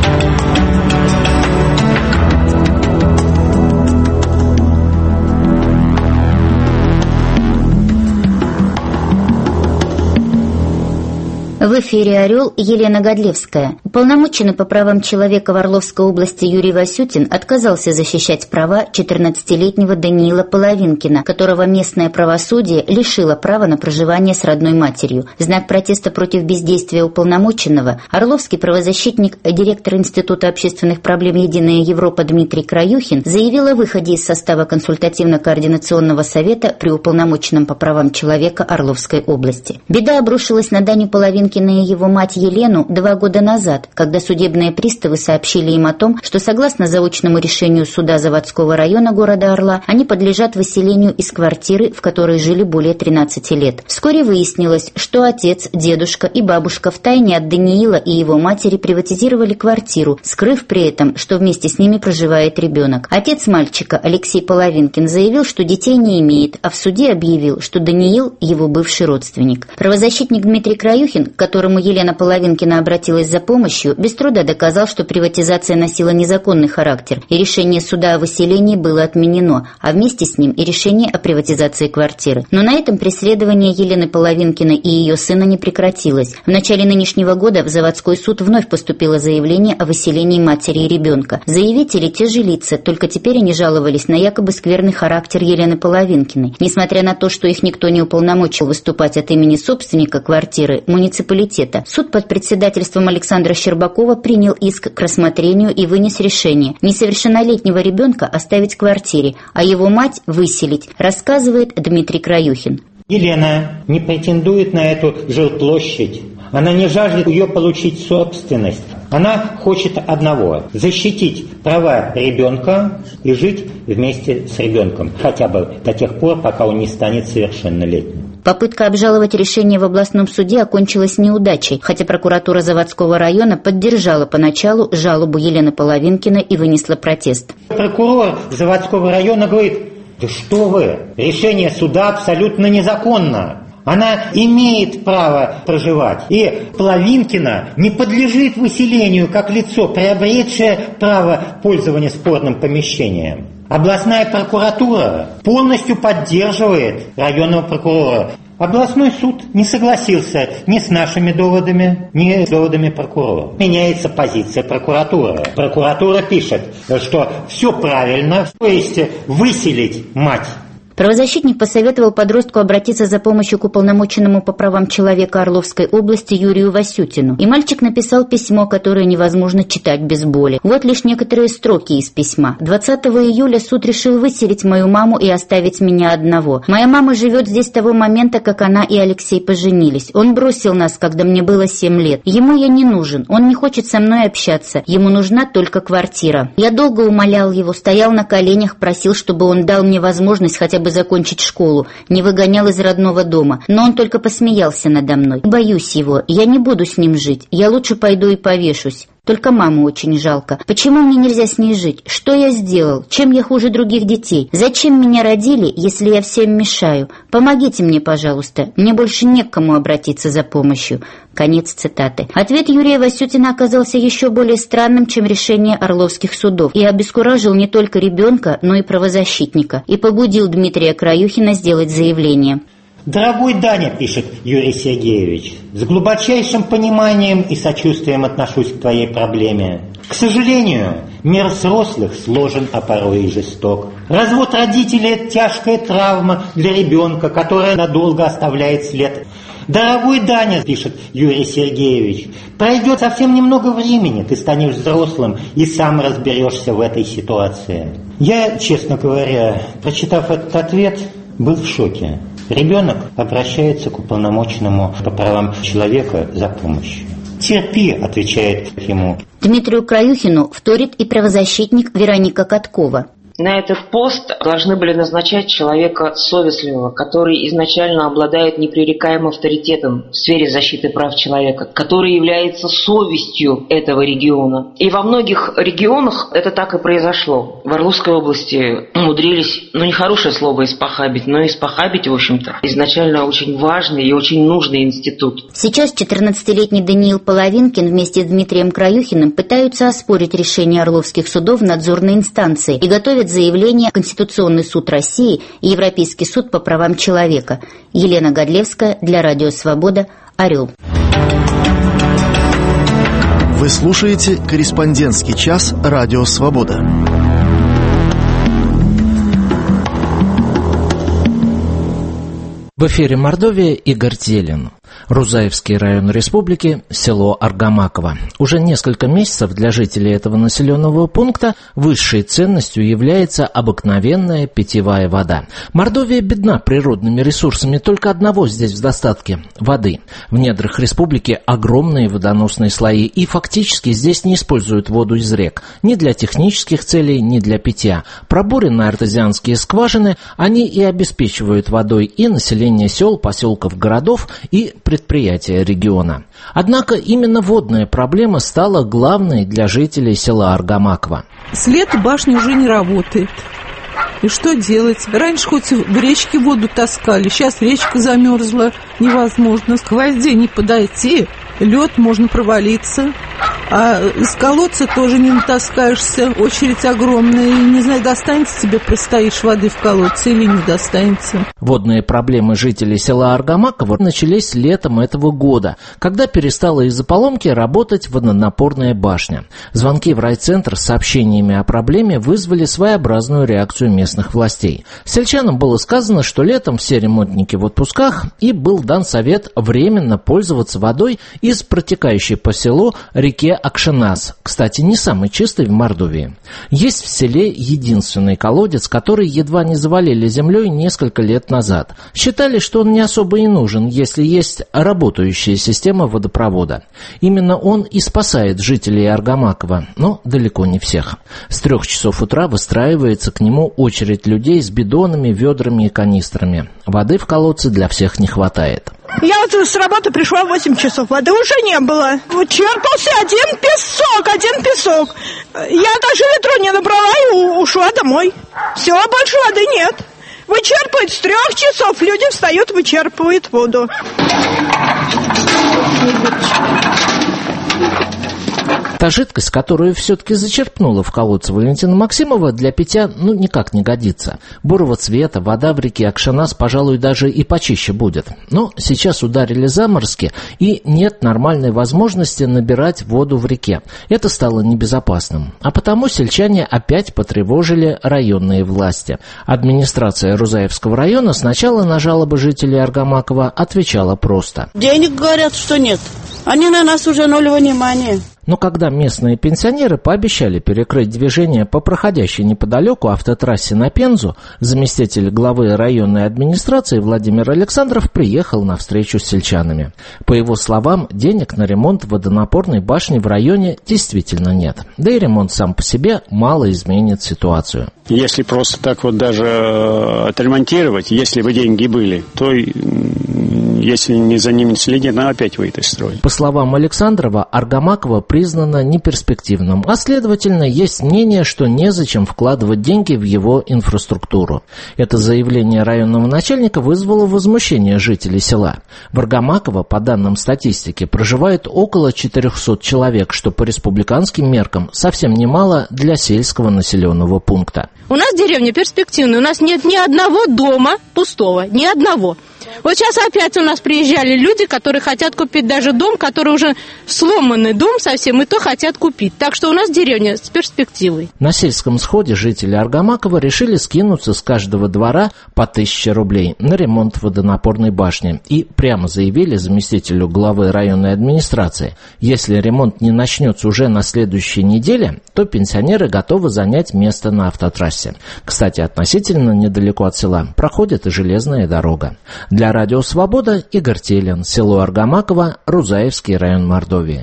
Speaker 6: В эфире «Орел» Елена Годлевская. Уполномоченный по правам человека в Орловской области Юрий Васютин отказался защищать права четырнадцатилетнего Даниила Половинкина, которого местное правосудие лишило права на проживание с родной матерью. В знак протеста против бездействия уполномоченного орловский правозащитник, директор Института общественных проблем «Единая Европа» Дмитрий Краюхин заявил о выходе из состава консультативно-координационного совета при уполномоченном по правам человека Орловской области. Беда обрушилась на Даню Половинкина и его мать Елену два года назад, когда судебные приставы сообщили им о том, что согласно заочному решению суда Заводского района города Орла, они подлежат выселению из квартиры, в которой жили более тринадцати лет. Вскоре выяснилось, что отец, дедушка и бабушка втайне от Даниила и его матери приватизировали квартиру, скрыв при этом, что вместе с ними проживает ребенок. Отец мальчика, Алексей Половинкин, заявил, что детей не имеет, а в суде объявил, что Даниил – его бывший родственник. Правозащитник Дмитрий Краюхин к которому Елена Половинкина обратилась за помощью, без труда доказал, что приватизация носила незаконный характер, и решение суда о выселении было отменено, а вместе с ним и решение о приватизации квартиры. Но на этом преследование Елены Половинкиной и ее сына не прекратилось. В начале нынешнего года в заводской суд вновь поступило заявление о выселении матери и ребенка. Заявители те же лица, только теперь они жаловались на якобы скверный характер Елены Половинкиной. Несмотря на то, что их никто не уполномочил выступать от имени собственника квартиры, муниципалитета, суд под председательством Александра Щербакова принял иск к рассмотрению и вынес решение несовершеннолетнего ребенка оставить в квартире, а его мать выселить, рассказывает Дмитрий Краюхин.
Speaker 7: Елена не претендует на эту жилплощадь. Она не жаждет ее получить собственность. Она хочет одного – защитить права ребенка и жить вместе с ребенком, хотя бы до тех пор, пока он не станет совершеннолетним.
Speaker 6: Попытка обжаловать решение в областном суде окончилась неудачей, хотя прокуратура Заводского района поддержала поначалу жалобу Елены Половинкиной и вынесла протест.
Speaker 7: Прокурор Заводского района говорит: да что вы, решение суда абсолютно незаконно. Она имеет право проживать. И Половинкина не подлежит выселению как лицо, приобретшее право пользования спорным помещением. Областная прокуратура полностью поддерживает районного прокурора. Областной суд не согласился ни с нашими доводами, ни с доводами прокурора. Меняется позиция прокуратуры. Прокуратура пишет, что все правильно, то есть выселить мать.
Speaker 6: Правозащитник посоветовал подростку обратиться за помощью к уполномоченному по правам человека Орловской области Юрию Васютину. И мальчик написал письмо, которое невозможно читать без боли. Вот лишь некоторые строки из письма. двадцатого июля суд решил выселить мою маму и оставить меня одного. Моя мама живет здесь с того момента, как она и Алексей поженились. Он бросил нас, когда мне было семь лет. Ему я не нужен, он не хочет со мной общаться. Ему нужна только квартира. Я долго умолял его, стоял на коленях, просил, чтобы он дал мне возможность хотя бы закончить школу, не выгонял из родного дома, но он только посмеялся надо мной. Боюсь его, я не буду с ним жить, я лучше пойду и повешусь. Только маму очень жалко. Почему мне нельзя с ней жить? Что я сделал? Чем я хуже других детей? Зачем меня родили, если я всем мешаю? Помогите мне, пожалуйста. Мне больше не к кому обратиться за помощью. Конец цитаты. Ответ Юрия Васютина оказался еще более странным, чем решение орловских судов, и обескуражил не только ребенка, но и правозащитника, и побудил Дмитрия Краюхина сделать заявление.
Speaker 7: «Дорогой Даня, — пишет Юрий Сергеевич, — с глубочайшим пониманием и сочувствием отношусь к твоей проблеме. К сожалению, мир взрослых сложен, а порой и жесток. Развод родителей – это тяжкая травма для ребенка, которая надолго оставляет след. Дорогой Даня, — пишет Юрий Сергеевич, — пройдет совсем немного времени, ты станешь взрослым и сам разберешься в этой ситуации». Я, честно говоря, прочитав этот ответ, был в шоке. Ребенок обращается к уполномоченному по правам человека за помощью. «Терпи», — отвечает ему.
Speaker 6: Дмитрию Краюхину вторит и правозащитник Вероника Каткова.
Speaker 8: На этот пост должны были назначать человека совестливого, который изначально обладает непререкаемым авторитетом в сфере защиты прав человека, который является совестью этого региона. И во многих регионах это так и произошло. В Орловской области умудрились, ну, нехорошее слово испохабить, но испохабить, в общем-то, изначально очень важный и очень нужный институт.
Speaker 6: Сейчас четырнадцатилетний Даниил Половинкин вместе с Дмитрием Краюхиным пытаются оспорить решение орловских судов в надзорной инстанции и готовят заявление Конституционный суд России и Европейский суд по правам человека. Елена Годлевская для Радио Свобода, Орел.
Speaker 1: Вы слушаете «Корреспондентский час» Радио Свобода.
Speaker 21: В эфире Мордовия, Игорь Зелин. Рузаевский район республики, село Аргамаково. Уже несколько месяцев для жителей этого населенного пункта высшей ценностью является обыкновенная питьевая вода. Мордовия бедна природными ресурсами, только одного здесь в достатке – воды. В недрах республики огромные водоносные слои, и фактически здесь не используют воду из рек ни для технических целей, ни для питья. Пробурены артезианские скважины, они и обеспечивают водой и население сел, поселков, городов и предприятия региона. Однако именно водная проблема стала главной для жителей села Аргамаково.
Speaker 9: Свет в башне уже не работает. И что делать? Раньше хоть в речке воду таскали, сейчас речка замерзла, невозможно. К воде не подойти, лед, можно провалиться. А из колодца тоже не натаскаешься, очередь огромная. И не знаю, достанется тебе, простоишь воды в колодце или не достанется.
Speaker 11: Водные проблемы жителей села Аргамаково начались летом этого года, когда перестала из-за поломки работать водонапорная башня. Звонки в райцентр с сообщениями о проблеме вызвали своеобразную реакцию местных властей. Сельчанам было сказано, что летом все ремонтники в отпусках, и был дан совет временно пользоваться водой из протекающей по селу реки Акшенас, кстати, не самый чистый в Мордовии. Есть в селе единственный колодец, который едва не завалили землей несколько лет назад. Считали, что он не особо и нужен, если есть работающая система водопровода. Именно он и спасает жителей Аргамакова, но далеко не всех. С трех часов утра выстраивается к нему очередь людей с бидонами, ведрами и канистрами. Воды в колодце для всех не хватает.
Speaker 13: Я вот с работы пришла в восемь часов, воды уже не было. Черпался один песок, один песок. Я даже ведро не набрала и ушла домой. Все, больше воды нет. Вычерпывают с трех часов, люди встают, вычерпывают воду.
Speaker 11: Та жидкость, которую все-таки зачерпнула в колодце Валентина Максимова, для питья ну никак не годится. Бурого цвета, вода в реке Акшенас, пожалуй, даже и почище будет. Но сейчас ударили заморозки, и нет нормальной возможности набирать воду в реке. Это стало небезопасным. А потому сельчане опять потревожили районные власти. Администрация Рузаевского района сначала на жалобы жителей Аргамакова отвечала просто.
Speaker 13: Денег говорят, что нет. Они на нас уже ноль внимания.
Speaker 11: Но когда местные пенсионеры пообещали перекрыть движение по проходящей неподалеку автотрассе на Пензу, заместитель главы районной администрации Владимир Александров приехал на встречу с сельчанами. По его словам, денег на ремонт водонапорной башни в районе действительно нет. Да и ремонт сам по себе мало изменит ситуацию.
Speaker 24: Если просто так вот даже отремонтировать, если бы деньги были, то если не за ними следить, надо опять выйти из строя.
Speaker 11: По словам Александрова, Аргамаково признано неперспективным, а следовательно, есть мнение, что незачем вкладывать деньги в его инфраструктуру. Это заявление районного начальника вызвало возмущение жителей села. В Аргамаково, по данным статистики, проживает около четырехсот человек, что по республиканским меркам совсем немало для сельского населенного пункта.
Speaker 13: У нас деревня перспективная, у нас нет ни одного дома пустого, ни одного. Вот сейчас опять у нас приезжали люди, которые хотят купить даже дом, который уже сломанный дом совсем, и то хотят купить. Так что у нас деревня с перспективой.
Speaker 11: На сельском сходе жители Аргамакова решили скинуться с каждого двора по тысяче рублей на ремонт водонапорной башни. И прямо заявили заместителю главы районной администрации: если ремонт не начнется уже на следующей неделе, то пенсионеры готовы занять место на автотрассе. Кстати, относительно недалеко от села проходит и железная дорога. Для Радио Свобода Игорь Телин, село Аргамаково, Рузаевский район Мордовии.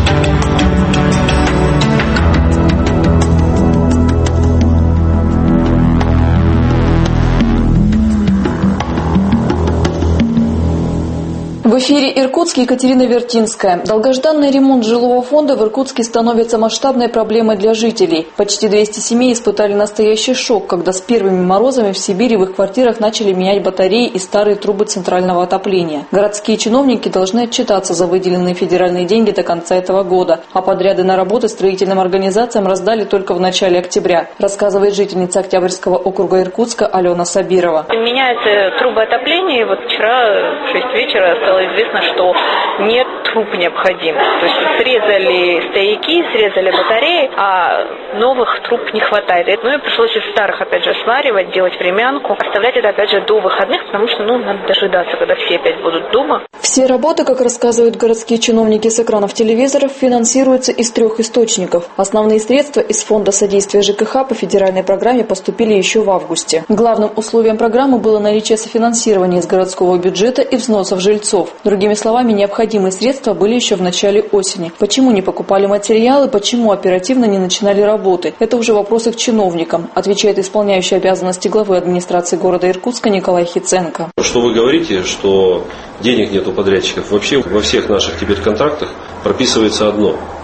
Speaker 25: В эфире Иркутск, Екатерина Вертинская. Долгожданный ремонт жилого фонда в Иркутске становится масштабной проблемой для жителей. Почти двести семей испытали настоящий шок, когда с первыми морозами в Сибири в их квартирах начали менять батареи и старые трубы центрального отопления. Городские чиновники должны отчитаться за выделенные федеральные деньги до конца этого года, а подряды на работы строительным организациям раздали только в начале октября, рассказывает жительница Октябрьского округа Иркутска Алена Сабирова.
Speaker 26: Меняются трубы отопления, и вот вчера в шесть вечера стало известно, что нет труб необходимых. То есть срезали стояки, срезали батареи, а новых труб не хватает. Ну и пришлось из старых опять же сваривать, делать времянку, оставлять это опять же до выходных, потому что ну надо дожидаться, когда все опять будут дома.
Speaker 25: Все работы, как рассказывают городские чиновники с экранов телевизоров, финансируются из трех источников. Основные средства из Фонда содействия ЖКХ по федеральной программе поступили еще в августе. Главным условием программы было наличие софинансирования из городского бюджета и взносов жильцов. Другими словами, необходимые средства были еще в начале осени. Почему не покупали материалы, почему оперативно не начинали работы? Это уже вопросы к чиновникам, отвечает исполняющий обязанности главы администрации города Иркутска Николай Хиценко.
Speaker 27: Что вы говорите, что денег нет у подрядчиков? Вообще во всех наших теперь контрактах прописывается одно.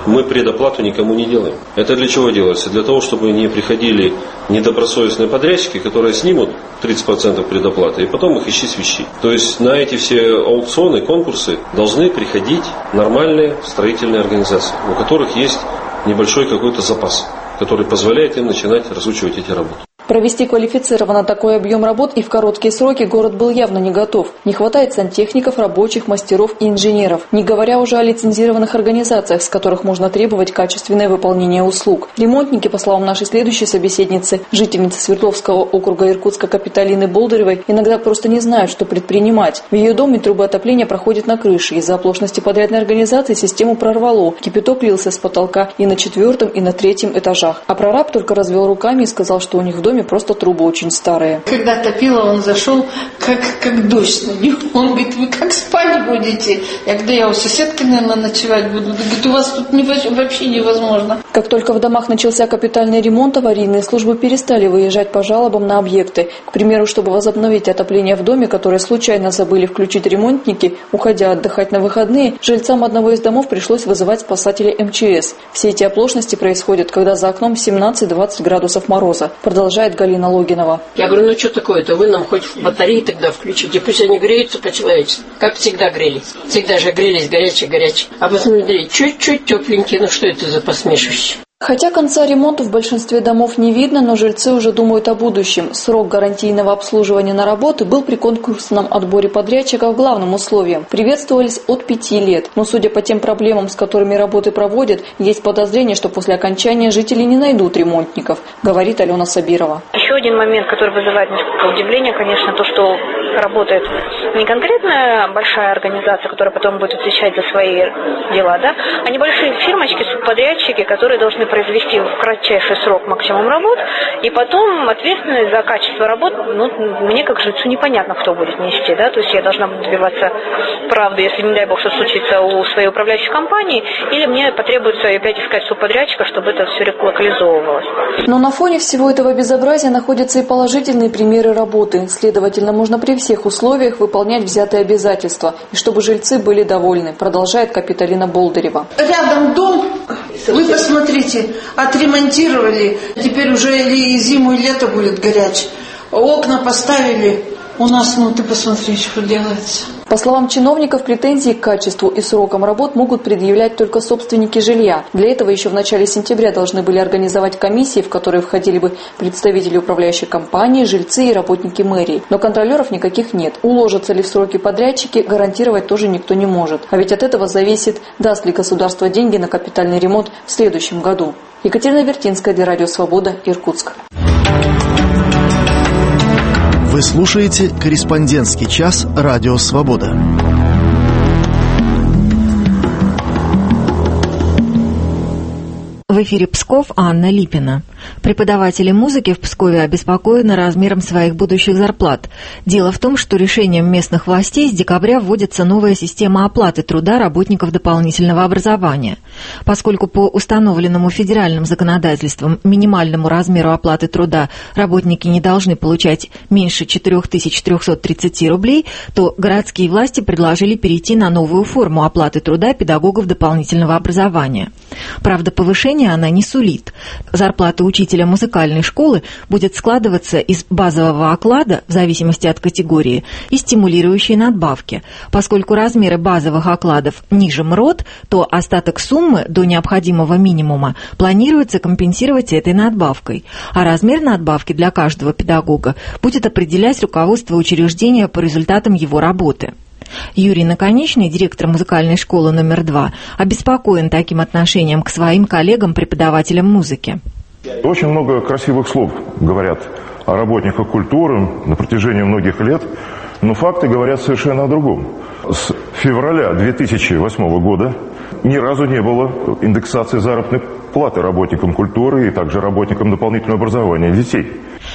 Speaker 10: Мы предоплату никому не делаем. Это для чего делается? Для того, чтобы не приходили недобросовестные подрядчики, которые снимут тридцать процентов предоплаты и потом их ищи свищи. То есть на эти все аукционы, конкурсы должны приходить нормальные строительные организации, у которых есть небольшой какой-то запас, который позволяет им начинать разучивать эти работы.
Speaker 25: Провести квалифицированно такой объем работ и в короткие сроки город был явно не готов. Не хватает сантехников, рабочих, мастеров и инженеров. Не говоря уже о лицензированных организациях, с которых можно требовать качественное выполнение услуг. Ремонтники, по словам нашей следующей собеседницы, жительницы Свердловского округа Иркутска Капиталины Болдыревой, иногда просто не знают, что предпринимать. В ее доме трубы отопления проходят на крыше. Из-за оплошности подрядной организации систему прорвало. Кипяток лился с потолка и на четвертом, и на третьем этажах. А прораб только развел руками и сказал, что у них в доме просто трубы очень старые.
Speaker 12: Когда топило, он зашел, как, как дождь на них. Он говорит, вы как спать будете? Я говорю, да я у соседки, наверное, ночевать буду. Говорит, у вас тут не, вообще невозможно.
Speaker 25: Как только в домах начался капитальный ремонт, аварийные службы перестали выезжать по жалобам на объекты. К примеру, чтобы возобновить отопление в доме, которое случайно забыли включить ремонтники, уходя отдыхать на выходные, жильцам одного из домов пришлось вызывать спасателей эм че эс. Все эти оплошности происходят, когда за окном семнадцать-двадцать градусов мороза. Продолжает Галина Логинова.
Speaker 12: Я говорю, ну что такое-то, вы нам хоть батареи тогда включите, пусть они греются по-человечески, как всегда грелись. Всегда же грелись горячие-горячие. А посмотри, чуть-чуть тепленькие, ну что это за посмешище?
Speaker 25: Хотя конца ремонта в большинстве домов не видно, но жильцы уже думают о будущем. Срок гарантийного обслуживания на работы был при конкурсном отборе подрядчиков главным условием. Приветствовались от пяти лет. Но судя по тем проблемам, с которыми работы проводят, есть подозрение, что после окончания жители не найдут ремонтников, говорит Алена Сабирова.
Speaker 26: Еще один момент, который вызывает несколько удивления, конечно, то, что работает не конкретная большая организация, которая потом будет отвечать за свои дела, да, а небольшие фирмочки, субподрядчики, которые должны произвести в кратчайший срок максимум работ, и потом ответственность за качество работ, ну, мне как жильцу непонятно, кто будет нести, да, то есть я должна буду добиваться правды, если, не дай бог, что случится у своей управляющей компании, или мне потребуется опять искать субподрядчика, чтобы это все локализовывалось.
Speaker 25: Но на фоне всего этого безобразия находятся и положительные примеры работы. Следовательно, можно при всех условиях выполнять взятые обязательства, и чтобы жильцы были довольны, продолжает Капиталина Болдырева.
Speaker 12: Рядом дом, вы посмотрите, отремонтировали, теперь уже и зиму, и лето будет горячее. Окна поставили, у нас, ну ты посмотри, что делается.
Speaker 25: По словам чиновников, претензии к качеству и срокам работ могут предъявлять только собственники жилья. Для этого еще в начале сентября должны были организовать комиссии, в которые входили бы представители управляющей компании, жильцы и работники мэрии. Но контролеров никаких нет. Уложатся ли в сроки подрядчики, гарантировать тоже никто не может. А ведь от этого зависит, даст ли государство деньги на капитальный ремонт в следующем году. Екатерина Вертинская для Радио Свобода, Иркутск.
Speaker 1: Вы слушаете «Корреспондентский час» Радио Свобода.
Speaker 14: В эфире Псков, Анна Липина. Преподаватели музыки в Пскове обеспокоены размером своих будущих зарплат. Дело в том, что решением местных властей с декабря вводится новая система оплаты труда работников дополнительного образования. Поскольку по установленному федеральным законодательством минимальному размеру оплаты труда работники не должны получать меньше четыре тысячи триста тридцать рублей, то городские власти предложили перейти на новую форму оплаты труда педагогов дополнительного образования. Правда, повышение она не сулит. Зарплата учителя музыкальной школы будет складываться из базового оклада, в зависимости от категории, и стимулирующей надбавки. Поскольку размеры базовых окладов ниже МРОТ, то остаток суммы до необходимого минимума планируется компенсировать этой надбавкой. А размер надбавки для каждого педагога будет определять руководство учреждения по результатам его работы. Юрий Наконечный, директор музыкальной школы номер два, обеспокоен таким отношением к своим коллегам-преподавателям музыки.
Speaker 15: Очень много красивых слов говорят о работниках культуры на протяжении многих лет, но факты говорят совершенно о другом. С февраля две тысячи восьмого года ни разу не было индексации заработной платы работникам культуры и также работникам дополнительного образования детей.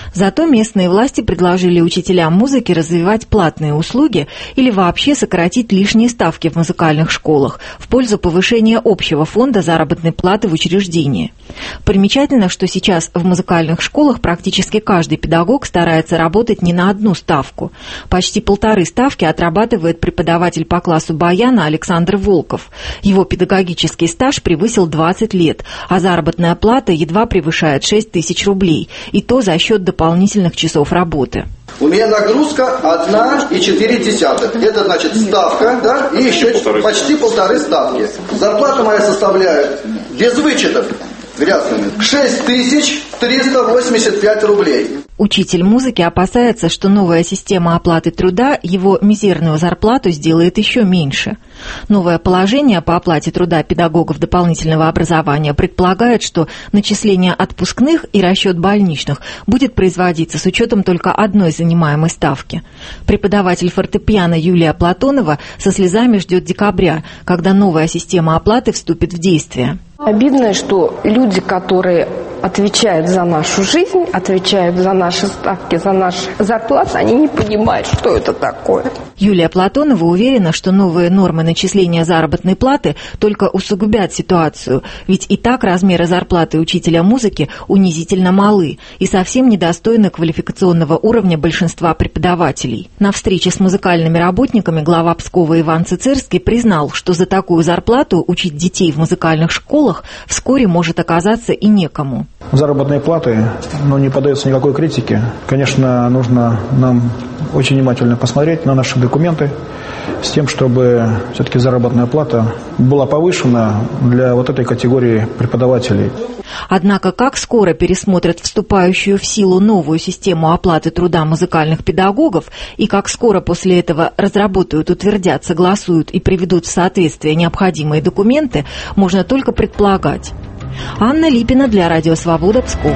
Speaker 14: Зато местные власти предложили учителям музыки развивать платные услуги или вообще сократить лишние ставки в музыкальных школах в пользу повышения общего фонда заработной платы в учреждении. Примечательно, что сейчас в музыкальных школах практически каждый педагог старается работать не на одну ставку. Почти полторы ставки отрабатывает преподаватель по классу баяна Александр Волков. Его педагогический стаж превысил двадцать лет, а заработная плата едва превышает шесть тысяч рублей, и то за счет дополнительных часов работы.
Speaker 16: У меня нагрузка одна и четыре десятых. Это значит ставка, да, и еще полторы. Почти полторы ставки. Зарплата моя составляет, без вычетов грязными, шесть тысяч триста восемьдесят пять рублей.
Speaker 14: Учитель музыки опасается, что новая система оплаты труда его мизерную зарплату сделает еще меньше. Новое положение по оплате труда педагогов дополнительного образования предполагает, что начисление отпускных и расчет больничных будет производиться с учетом только одной занимаемой ставки. Преподаватель фортепиано Юлия Платонова со слезами ждет декабря, когда новая система оплаты вступит в действие.
Speaker 17: Обидно, что люди, которые отвечают за нашу жизнь, отвечают за наши ставки, за наши зарплаты, они не понимают, что это такое.
Speaker 14: Юлия Платонова уверена, что новые нормы начисления заработной платы только усугубят ситуацию, ведь и так размеры зарплаты учителя музыки унизительно малы и совсем недостойны квалификационного уровня большинства преподавателей. На встрече с музыкальными работниками глава Пскова Иван Цицерский признал, что за такую зарплату учить детей в музыкальных школах вскоре может оказаться и некому.
Speaker 18: Заработные платы, ну, не поддаются никакой критике. Конечно, нужно нам очень внимательно посмотреть на наши документы с тем, чтобы все-таки заработная плата была повышена для вот этой категории преподавателей.
Speaker 14: Однако как скоро пересмотрят вступающую в силу новую систему оплаты труда музыкальных педагогов и как скоро после этого разработают, утвердят, согласуют и приведут в соответствие необходимые документы, можно только предполагать. Анна Липина для Радио Свобода, Псков.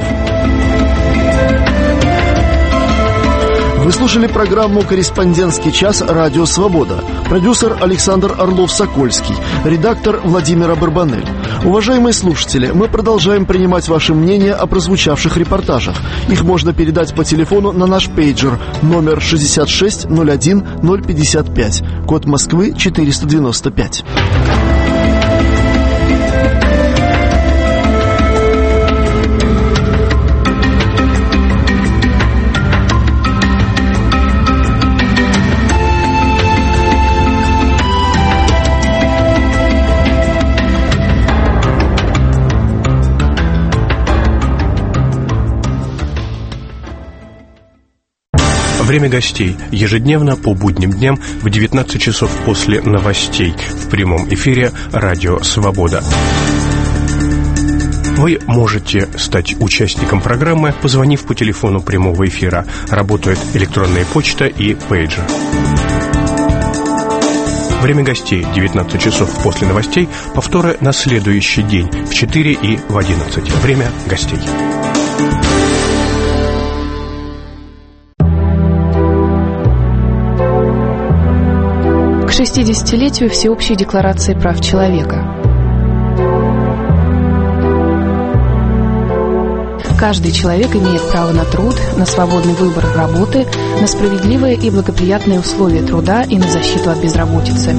Speaker 1: Вы слушали программу «Корреспондентский час. Радио Свобода». Продюсер Александр Орлов-Сокольский, редактор Владимира Барбанель. Уважаемые слушатели, мы продолжаем принимать ваше мнение о прозвучавших репортажах. Их можно передать по телефону на наш пейджер номер шестьдесят шесть ноль один ноль пятьдесят пять, код Москвы четыреста девяносто пять.
Speaker 19: Время гостей. Ежедневно по будним дням в девятнадцать часов после новостей в прямом эфире «Радио Свобода». Вы можете стать участником программы, позвонив по телефону прямого эфира. Работает электронная почта и пейджер. Время гостей. девятнадцать часов после новостей. Повторы на следующий день в четыре и в одиннадцать. Время гостей.
Speaker 20: К шестидесятилетию Всеобщей декларации прав человека. Каждый человек имеет право на труд, на свободный выбор работы, на справедливые и благоприятные условия труда и на защиту от безработицы.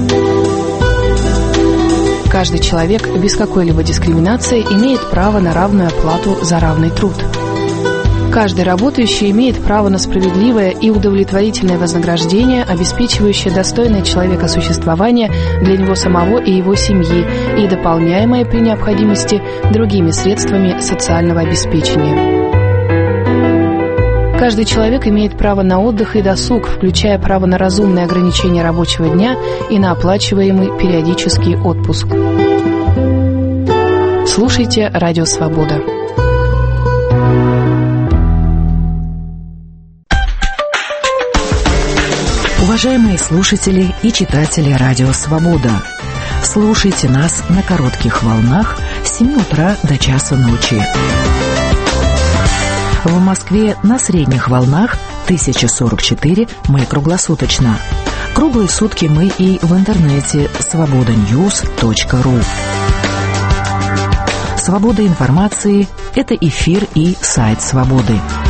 Speaker 20: Каждый человек без какой-либо дискриминации имеет право на равную оплату за равный труд. Каждый работающий имеет право на справедливое и удовлетворительное вознаграждение, обеспечивающее достойное человека существование для него самого и его семьи и дополняемое при необходимости другими средствами социального обеспечения. Каждый человек имеет право на отдых и досуг, включая право на разумное ограничение рабочего дня и на оплачиваемый периодический отпуск. Слушайте «Радио Свобода».
Speaker 23: Уважаемые слушатели и читатели «Радио Свобода», слушайте нас на коротких волнах с семи утра до часа ночи. В Москве на средних волнах тысяча сорок четыре мы круглосуточно. Круглые сутки мы и в интернете свобода ньюс точка ру. Свобода информации – это эфир и сайт «Свободы».